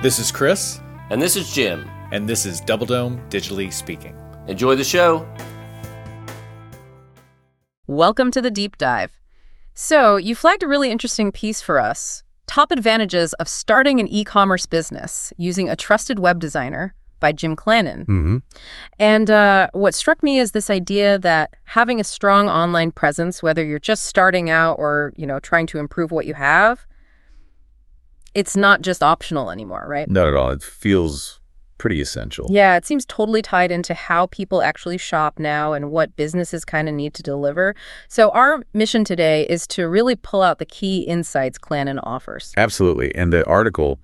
This is Chris. And this is Jim. And this is Double Dome Digitally Speaking. Enjoy the show. Welcome to the Deep Dive. So, you flagged a really interesting piece for us. Top Advantages of Starting an E-Commerce Business Using a Trusted Web Designer by Jim Clannon. Mm-hmm. And what struck me is this idea that having a strong online presence, whether you're just starting out or, trying to improve what you have, it's not just optional anymore, right? Not at all. It feels pretty essential. Yeah, it seems totally tied into how people actually shop now and what businesses kind of need to deliver. So our mission today is to really pull out the key insights Clannon offers. Absolutely. And the article,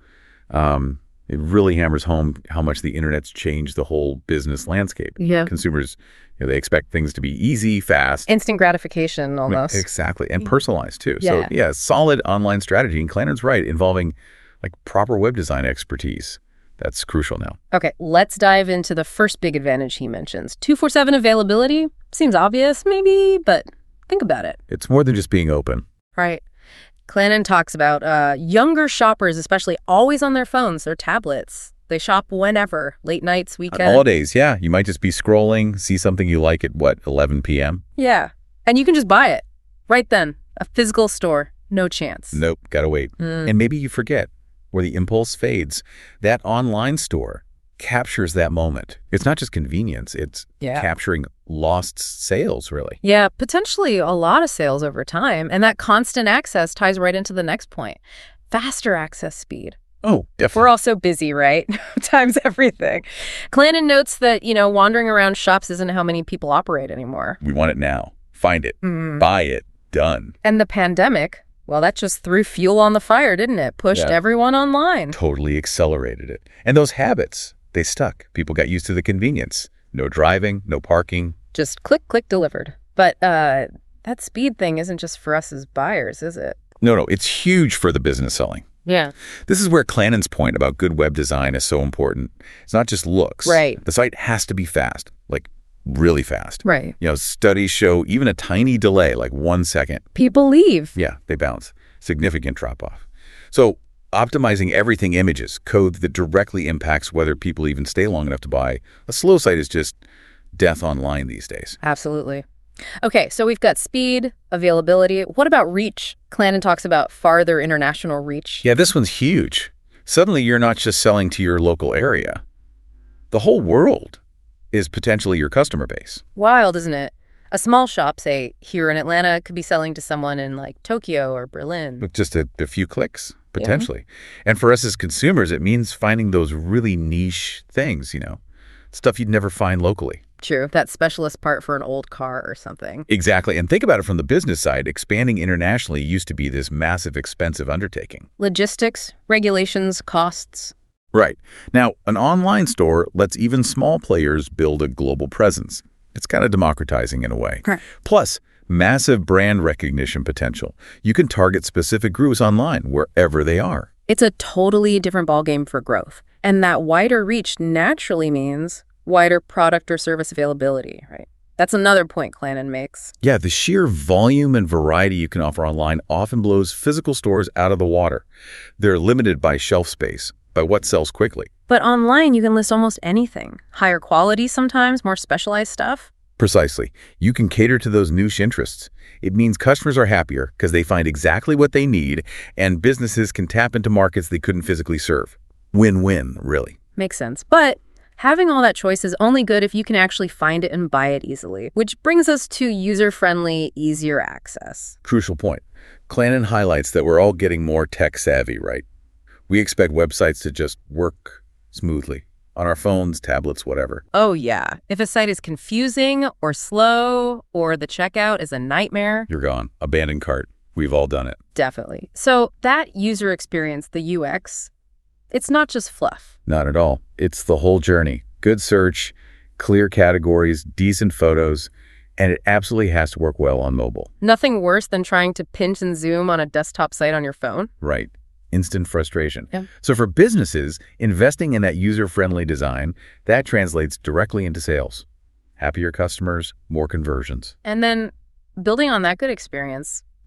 it really hammers home how much the internet's changed the whole business landscape. Yeah. Consumers, they expect things to be easy, fast. Instant gratification almost. Exactly. And personalized too. Yeah. So solid online strategy. And Clannon's right, involving like proper web design expertise. That's crucial now. Okay, let's dive into the first big advantage he mentions. 24/7 availability. Seems obvious, maybe, but think about it. It's more than just being open. Right. Clannon talks about younger shoppers, especially always on their phones, their tablets. They shop whenever, late nights, weekends. On all days, yeah. You might just be scrolling, see something you like at, 11 p.m.? Yeah, and you can just buy it right then. A physical store, no chance. Nope, gotta wait. And maybe you forget. Where the impulse fades, that online store captures that moment. It's not just convenience, it's capturing lost sales, really. Yeah, potentially a lot of sales over time. And that constant access ties right into the next point. Faster access speed. Oh, definitely. We're all so busy, right? Time's everything. Clannon notes that, wandering around shops isn't how many people operate anymore. We want it now. Find it. Buy it. Done. And the pandemic, well, that just threw fuel on the fire, didn't it? Pushed everyone online. Totally accelerated it. And those habits, they stuck. People got used to the convenience. No driving, no parking. Just click, click, delivered. But that speed thing isn't just for us as buyers, is it? No, it's huge for the business selling. Yeah. This is where Clannon's point about good web design is so important. It's not just looks. Right. The site has to be fast, like really fast. Right. Studies show even a tiny delay, like 1 second. People leave. Yeah, they bounce. Significant drop-off. So optimizing everything images, code that directly impacts whether people even stay long enough to buy. A slow site is just death online these days. Absolutely. Okay, so we've got speed, availability. What about reach? Clannon talks about farther international reach. Yeah, this one's huge. Suddenly you're not just selling to your local area. The whole world is potentially your customer base. Wild, isn't it? A small shop, say, here in Atlanta, could be selling to someone in, Tokyo or Berlin. With just a few clicks, potentially. Yeah. And for us as consumers, it means finding those really niche things, stuff you'd never find locally. True. That specialist part for an old car or something. Exactly. And think about it from the business side. Expanding internationally used to be this massive, expensive undertaking. Logistics, regulations, costs. Right. Now, an online store lets even small players build a global presence. It's kind of democratizing in a way. Correct. Plus, massive brand recognition potential. You can target specific groups online wherever they are. It's a totally different ballgame for growth. And that wider reach naturally means wider product or service availability, right? That's another point Clannon makes. Yeah, the sheer volume and variety you can offer online often blows physical stores out of the water. They're limited by shelf space, by what sells quickly. But online, you can list almost anything. Higher quality sometimes, more specialized stuff. Precisely. You can cater to those niche interests. It means customers are happier because they find exactly what they need, and businesses can tap into markets they couldn't physically serve. Win-win, really. Makes sense. But having all that choice is only good if you can actually find it and buy it easily, which brings us to user-friendly, easier access. Crucial point. Clannon highlights that we're all getting more tech-savvy, right? We expect websites to just work smoothly on our phones, tablets, whatever. Oh, yeah. If a site is confusing or slow or the checkout is a nightmare, you're gone. Abandoned cart. We've all done it. Definitely. So that user experience, the UX, it's not just fluff. Not at all. It's the whole journey. Good search, clear categories, decent photos, and it absolutely has to work well on mobile. Nothing worse than trying to pinch and zoom on a desktop site on your phone. Right. Instant frustration. Yeah. So for businesses, investing in that user-friendly design, that translates directly into sales. Happier customers, more conversions. And then building on that good experience,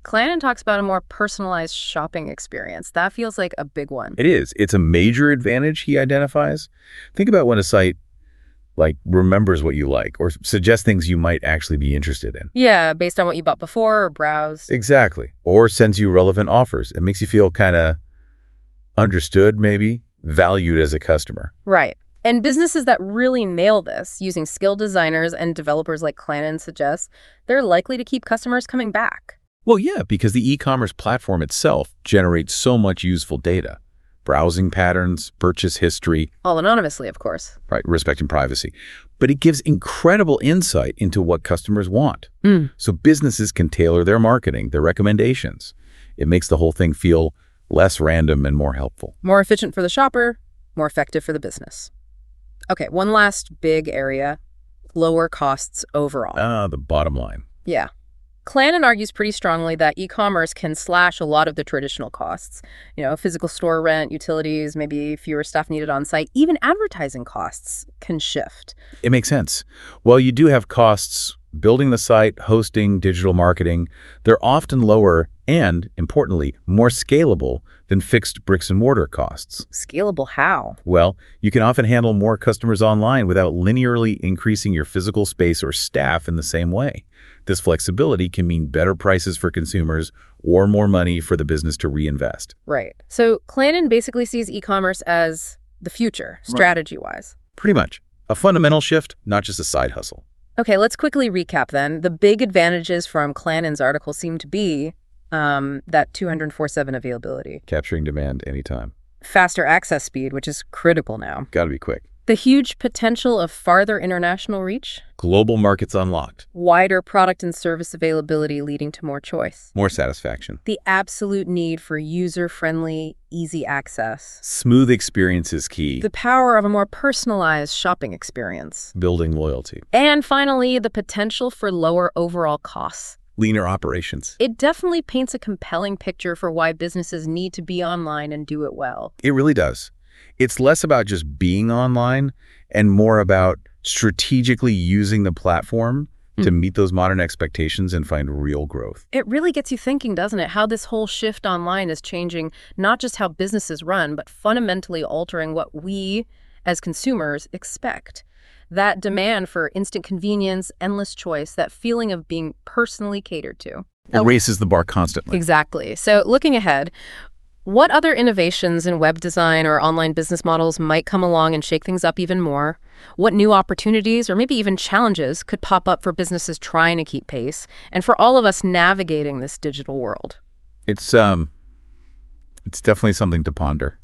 Clannon talks about a more personalized shopping experience. That feels like a big one. It is. It's a major advantage he identifies. Think about when a site remembers what you like or suggests things you might actually be interested in. Yeah, based on what you bought before or browsed. Exactly. Or sends you relevant offers. It makes you feel kind of understood, maybe, valued as a customer. Right. And businesses that really nail this, using skilled designers and developers like Clannon suggests, they're likely to keep customers coming back. Well, yeah, because the e-commerce platform itself generates so much useful data. Browsing patterns, purchase history. All anonymously, of course. Right, respecting privacy. But it gives incredible insight into what customers want. So businesses can tailor their marketing, their recommendations. It makes the whole thing feel less random and more helpful. More efficient for the shopper, more effective for the business. Okay, one last big area, lower costs overall. The bottom line. Yeah. Clannon argues pretty strongly that e-commerce can slash a lot of the traditional costs. Physical store rent, utilities, maybe fewer staff needed on site, even advertising costs can shift. It makes sense. While you do have costs building the site, hosting, digital marketing, they're often lower and, importantly, more scalable than fixed bricks and mortar costs. Scalable how? Well, you can often handle more customers online without linearly increasing your physical space or staff in the same way. This flexibility can mean better prices for consumers or more money for the business to reinvest. Right. So Clannon basically sees e-commerce as the future, strategy-wise. Pretty much. A fundamental shift, not just a side hustle. Okay, let's quickly recap then. The big advantages from Clannon's article seem to be that 204/7 availability. Capturing demand anytime. Faster access speed, which is critical now. Gotta be quick. The huge potential of farther international reach. Global markets unlocked. Wider product and service availability leading to more choice. More satisfaction. The absolute need for user-friendly, easy access. Smooth experience is key. The power of a more personalized shopping experience. Building loyalty. And finally, the potential for lower overall costs. Leaner operations. It definitely paints a compelling picture for why businesses need to be online and do it well. It really does. It's less about just being online and more about strategically using the platform to meet those modern expectations and find real growth. It really gets you thinking, doesn't it? How this whole shift online is changing not just how businesses run, but fundamentally altering what we as consumers expect. That demand for instant convenience, endless choice, that feeling of being personally catered to. It raises the bar constantly. Exactly. So looking ahead, what other innovations in web design or online business models might come along and shake things up even more? What new opportunities or maybe even challenges could pop up for businesses trying to keep pace and for all of us navigating this digital world? It's definitely something to ponder.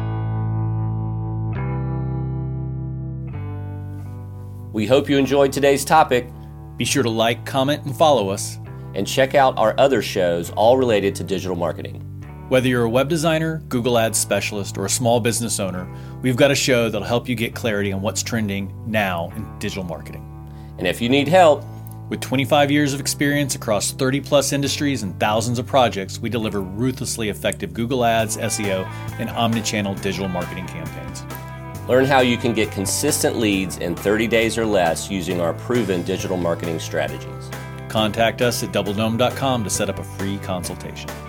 We hope you enjoyed today's topic. Be sure to like, comment, and follow us. And check out our other shows, all related to digital marketing. Whether you're a web designer, Google Ads specialist, or a small business owner, we've got a show that'll help you get clarity on what's trending now in digital marketing. And if you need help, with 25 years of experience across 30-plus industries and thousands of projects, we deliver ruthlessly effective Google Ads, SEO, and omnichannel digital marketing campaigns. Learn how you can get consistent leads in 30 days or less using our proven digital marketing strategies. Contact us at doubledome.com to set up a free consultation.